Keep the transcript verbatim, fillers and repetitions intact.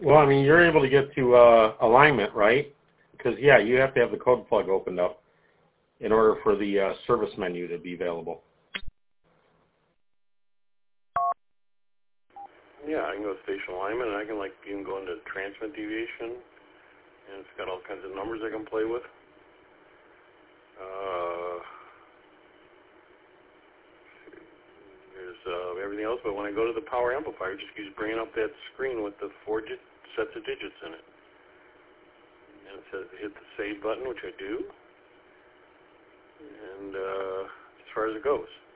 Well, I mean, you're able to get to uh, alignment, right? Because, yeah, you have to have the code plug opened up in order for the uh, service menu to be available. Yeah, I can go to station alignment, and I can, like, even go into transmit deviation, and it's got all kinds of numbers I can play with. Uh, there's uh, everything else, but when I go to the power amplifier, it just keeps bringing up that screen with the four di sets of digits in it. And it says hit the save button, which I do, and uh, as far as it goes.